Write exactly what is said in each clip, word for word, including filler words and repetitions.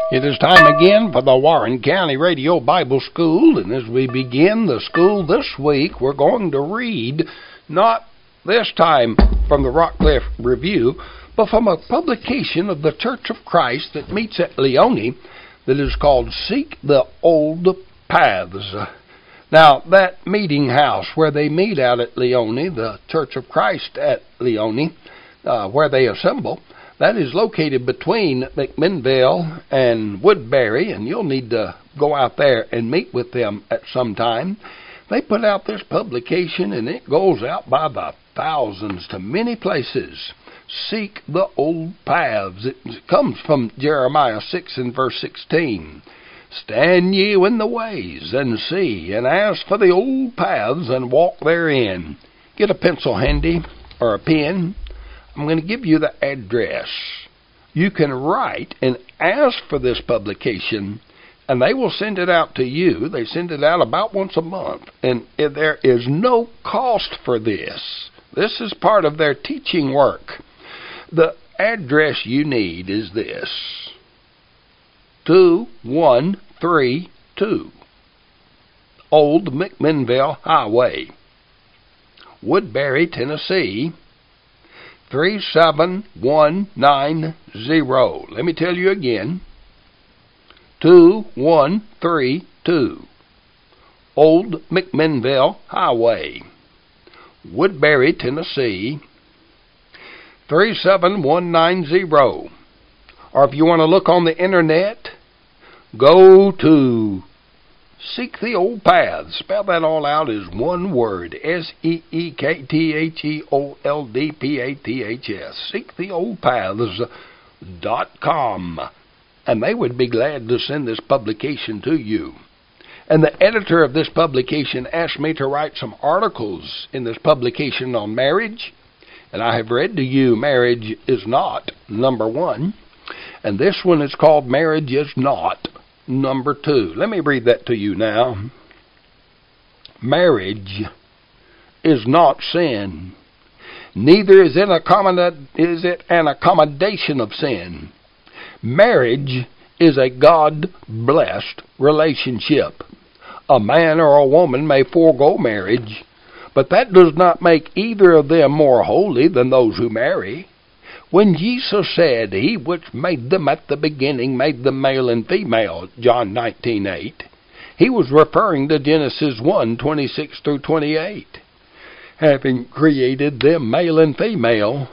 It is time again for the Warren County Radio Bible School, and as we begin the school this week, we're going to read, not this time from the Rockcliffe Review, but from a publication of the Church of Christ that meets at Leone that is called Seek the Old Paths. Now, that meeting house where they meet out at Leone, the Church of Christ at Leone, uh, where they assemble, that is located between McMinnville and Woodbury, and you'll need to go out there and meet with them at some time. They put out this publication, and it goes out by the thousands to many places. Seek the old paths. It comes from Jeremiah six and verse sixteen. Stand ye in the ways, and see, and ask for the old paths, and walk therein. Get a pencil handy, or a pen. I'm going to give you the address. You can write and ask for this publication, and they will send it out to you. They send it out about once a month, and there is no cost for this. This is part of their teaching work. The address you need is this: two one three two Old McMinnville Highway, Woodbury, Tennessee, three seven one nine zero. Let me tell you again. two one three two Old McMinnville Highway, Woodbury, Tennessee, three seven one nine zero. Or if you want to look on the internet, go to Seek the Old Paths. Spell that all out as one word. S E E K T H E O L D P A T H S. Seek the Old Paths dot com. And they would be glad to send this publication to you. And the editor of this publication asked me to write some articles in this publication on marriage. And I have read to you Marriage is Not, number one. And this one is called Marriage is Not, number two. Let me read that to you now. Marriage is not sin. Neither is it, accommod- is it an accommodation of sin. Marriage is a God-blessed relationship. A man or a woman may forego marriage, but that does not make either of them more holy than those who marry. When Jesus said, He which made them at the beginning made them male and female, John nineteen eight, He was referring to Genesis one twenty-six through twenty-eight. Having created them male and female,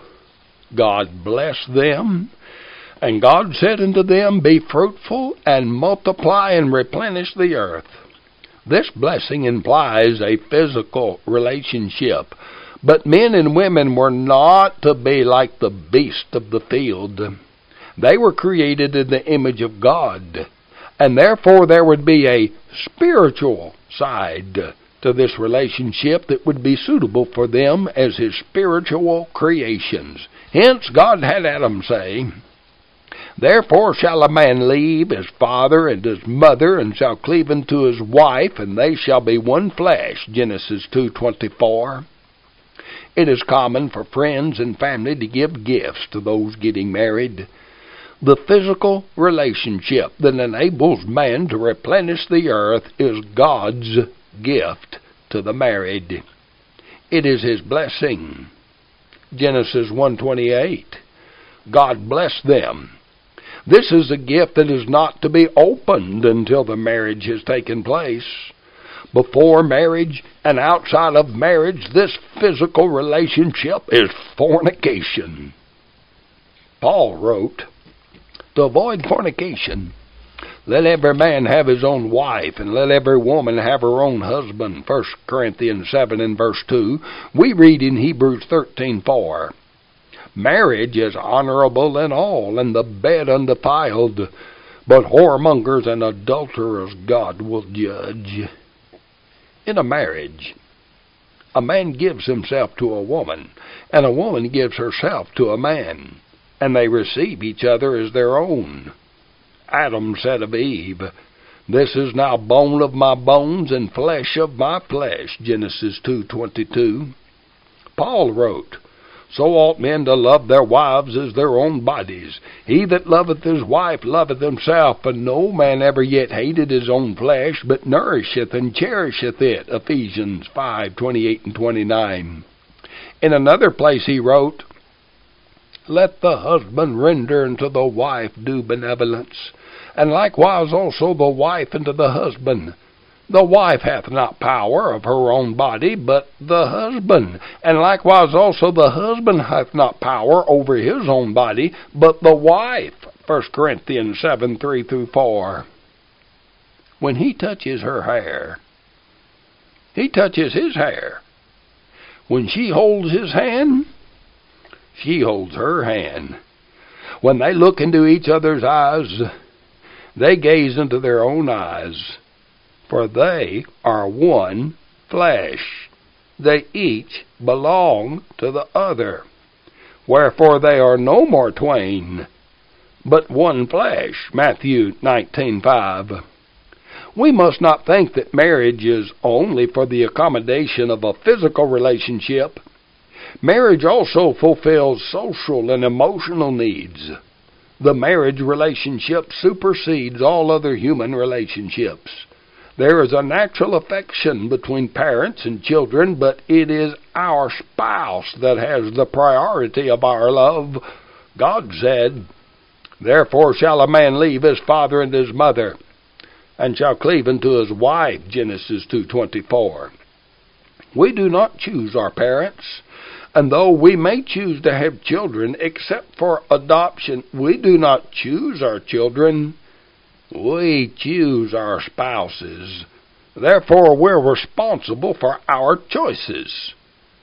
God blessed them, and God said unto them, Be fruitful and multiply and replenish the earth. This blessing implies a physical relationship. But men and women were not to be like the beast of the field. They were created in the image of God, and therefore there would be a spiritual side to this relationship that would be suitable for them as His spiritual creations. Hence God had Adam say, Therefore shall a man leave his father and his mother, and shall cleave unto his wife, and they shall be one flesh, Genesis two twenty-four. It is common for friends and family to give gifts to those getting married. The physical relationship that enables man to replenish the earth is God's gift to the married. It is His blessing. Genesis one twenty-eight. God blessed them. This is a gift that is not to be opened until the marriage has taken place. Before marriage and outside of marriage, this physical relationship is fornication. Paul wrote, To avoid fornication, let every man have his own wife, and let every woman have her own husband. First Corinthians seven and verse two. We read in Hebrews thirteen four. Marriage is honorable in all, and the bed undefiled, but whoremongers and adulterers God will judge. In a marriage, a man gives himself to a woman, and a woman gives herself to a man, and they receive each other as their own. Adam said of Eve, This is now bone of my bones and flesh of my flesh, Genesis two twenty-two. Paul wrote, So ought men to love their wives as their own bodies. He that loveth his wife loveth himself, and no man ever yet hated his own flesh, but nourisheth and cherisheth it. Ephesians five, twenty-eight and twenty-nine. In another place he wrote, Let the husband render unto the wife due benevolence, and likewise also the wife unto the husband. The wife hath not power of her own body, but the husband. And likewise also the husband hath not power over his own body, but the wife. First Corinthians seven, three through four. When he touches her hair, he touches his hair. When she holds his hand, she holds her hand. When they look into each other's eyes, they gaze into their own eyes. For they are one flesh. They each belong to the other. Wherefore they are no more twain, but one flesh. Matthew nineteen, five. We must not think that marriage is only for the accommodation of a physical relationship. Marriage also fulfills social and emotional needs. The marriage relationship supersedes all other human relationships. There is a natural affection between parents and children, but it is our spouse that has the priority of our love. God said, Therefore shall a man leave his father and his mother, and shall cleave unto his wife. Genesis two twenty-four. We do not choose our parents, and though we may choose to have children, except for adoption, we do not choose our children. We choose our spouses. Therefore, we're responsible for our choices.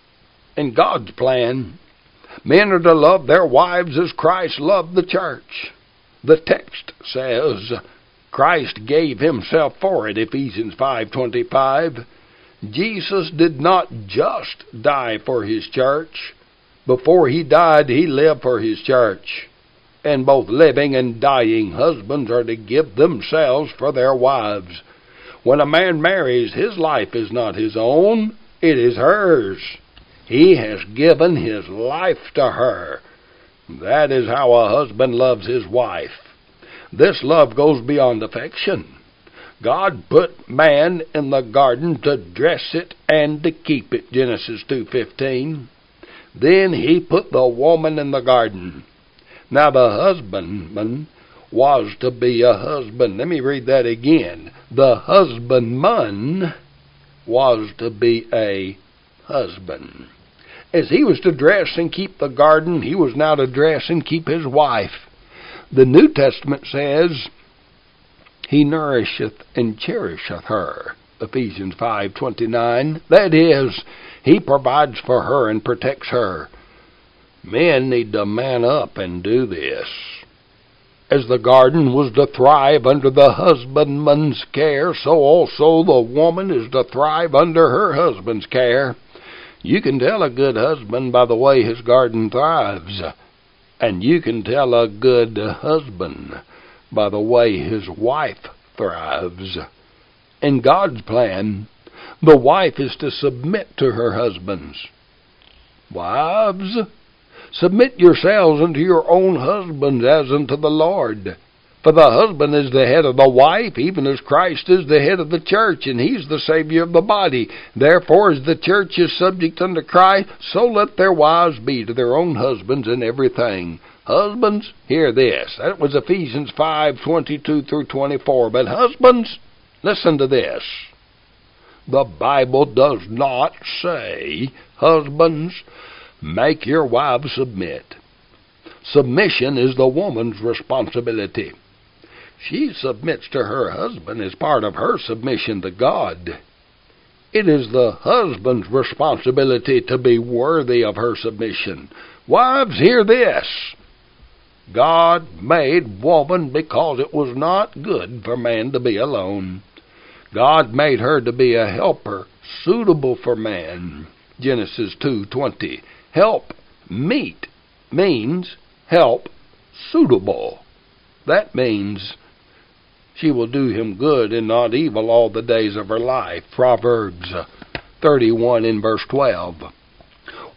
In God's plan, men are to love their wives as Christ loved the church. The text says, Christ gave himself for it, Ephesians five twenty-five. Jesus did not just die for his church. Before he died, he lived for his church. And both living and dying husbands are to give themselves for their wives. When a man marries, his life is not his own, it is hers. He has given his life to her. That is how a husband loves his wife. This love goes beyond affection. God put man in the garden to dress it and to keep it, Genesis two fifteen. Then he put the woman in the garden. Now the husbandman was to be a husband. Let me read that again. The husbandman was to be a husband. As he was to dress and keep the garden, he was now to dress and keep his wife. The New Testament says, He nourisheth and cherisheth her. Ephesians five twenty-nine. That is, he provides for her and protects her. Men need to man up and do this. As the garden was to thrive under the husbandman's care, so also the woman is to thrive under her husband's care. You can tell a good husband by the way his garden thrives, and you can tell a good husband by the way his wife thrives. In God's plan, the wife is to submit to her husbands. Wives, submit yourselves unto your own husbands as unto the Lord. For the husband is the head of the wife, even as Christ is the head of the church, and he's the Savior of the body. Therefore, as the church is subject unto Christ, so let their wives be to their own husbands in everything. Husbands, hear this. That was Ephesians five twenty-two through twenty-four. But husbands, listen to this. The Bible does not say, husbands, make your wives submit. Submission is the woman's responsibility. She submits to her husband as part of her submission to God. It is the husband's responsibility to be worthy of her submission. Wives, hear this. God made woman because it was not good for man to be alone. God made her to be a helper suitable for man. Genesis two twenty. Help meet means help suitable. That means she will do him good and not evil all the days of her life. Proverbs thirty-one in verse twelve.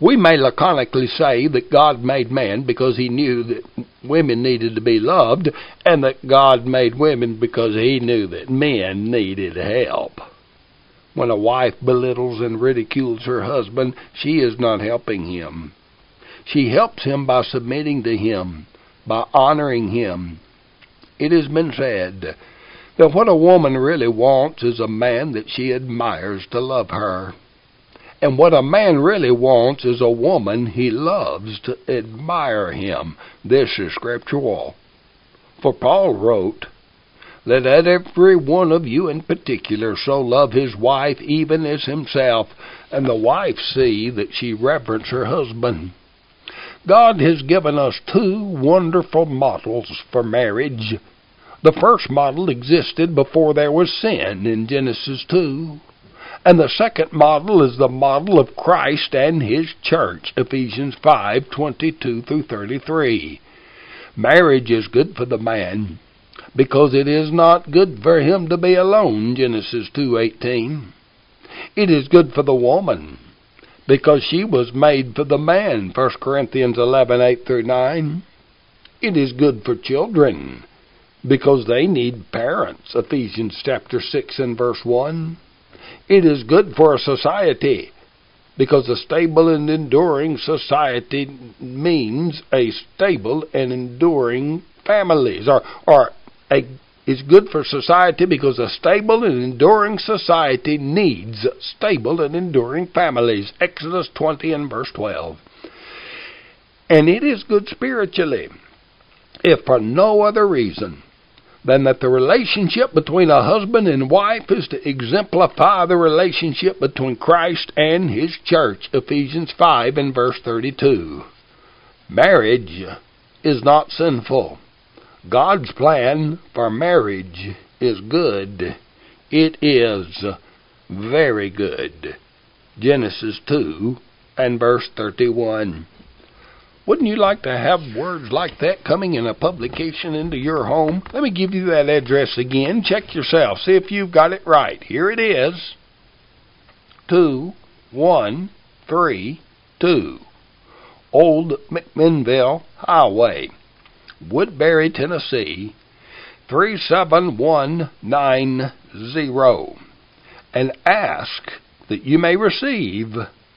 We may laconically say that God made man because he knew that women needed to be loved, and that God made women because he knew that men needed help. When a wife belittles and ridicules her husband, she is not helping him. She helps him by submitting to him, by honoring him. It has been said that what a woman really wants is a man that she admires to love her. And what a man really wants is a woman he loves to admire him. This is scriptural. For Paul wrote, "Let every one of you in particular so love his wife even as himself, and the wife see that she reverence her husband." God has given us two wonderful models for marriage. The first model existed before there was sin in Genesis two. And the second model is the model of Christ and his church, Ephesians five, twenty-two through thirty-three. Marriage is good for the man, because it is not good for him to be alone, Genesis two eighteen. It is good for the woman, because she was made for the man, First Corinthians eleven, eight through nine. It is good for children, because they need parents, Ephesians chapter six and verse one. It is good for a society, because a stable and enduring society means a stable and enduring families. Or, or a, it's good for society because a stable and enduring society needs stable and enduring families. Exodus twenty and verse twelve. And it is good spiritually, if for no other reason than that the relationship between a husband and wife is to exemplify the relationship between Christ and his church, Ephesians five and verse thirty-two. Marriage is not sinful. God's plan for marriage is good. It is very good. Genesis two and verse thirty-one. Wouldn't you like to have words like that coming in a publication into your home? Let me give you that address again. Check yourself. See if you've got it right. Here it is. two one three two Old McMinnville Highway, Woodbury, Tennessee, three seven one nine zero. And ask that you may receive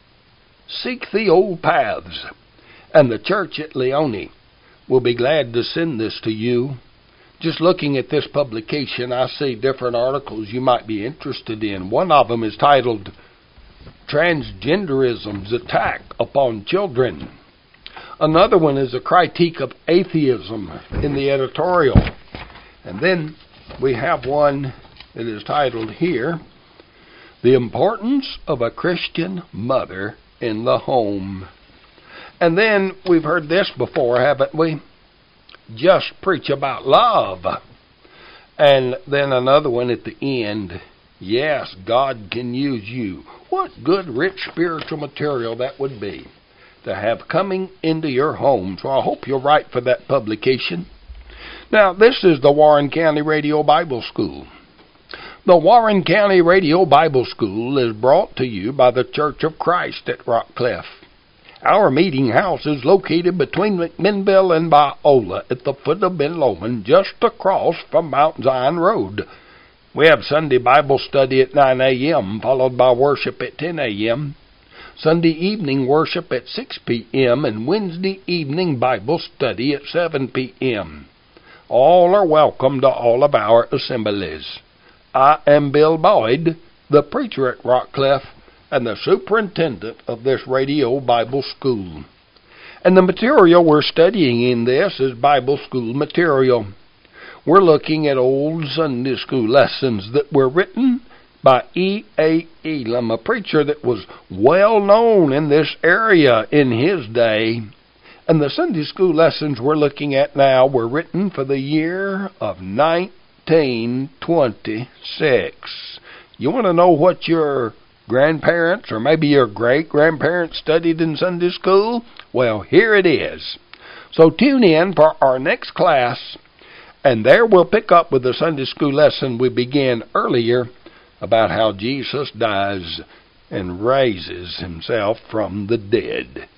Seek the Old Paths. And the church at Leone will be glad to send this to you. Just looking at this publication, I see different articles you might be interested in. One of them is titled, Transgenderism's Attack Upon Children. Another one is a critique of atheism in the editorial. And then we have one that is titled here, The Importance of a Christian Mother in the Home. And then we've heard this before, haven't we? Just preach about love. And then another one at the end. Yes, God can use you. What good, rich spiritual material that would be to have coming into your home. So I hope you'll write for that publication. Now, this is the Warren County Radio Bible School. The Warren County Radio Bible School is brought to you by the Church of Christ at Rockcliff. Our meeting house is located between McMinnville and Biola at the foot of Ben Lomond, just across from Mount Zion Road. We have Sunday Bible study at nine a.m., followed by worship at ten a.m., Sunday evening worship at six p.m., and Wednesday evening Bible study at seven p.m. All are welcome to all of our assemblies. I am Bill Boyd, the preacher at Rockcliff, and the superintendent of this radio Bible school. And the material we're studying in this is Bible school material. We're looking at old Sunday school lessons that were written by E A. Elam, a preacher that was well known in this area in his day. And the Sunday school lessons we're looking at now were written for the year of nineteen twenty-six. You want to know what your grandparents or maybe your great-grandparents studied in Sunday school? Well, here it is. So tune in for our next class, and there we'll pick up with the Sunday school lesson we began earlier about how Jesus dies and raises himself from the dead.